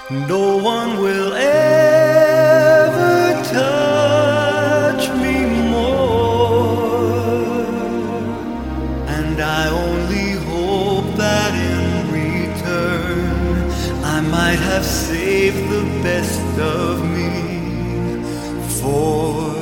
No one will ever touch me more, and I only hope that in return I might have saved the best of me for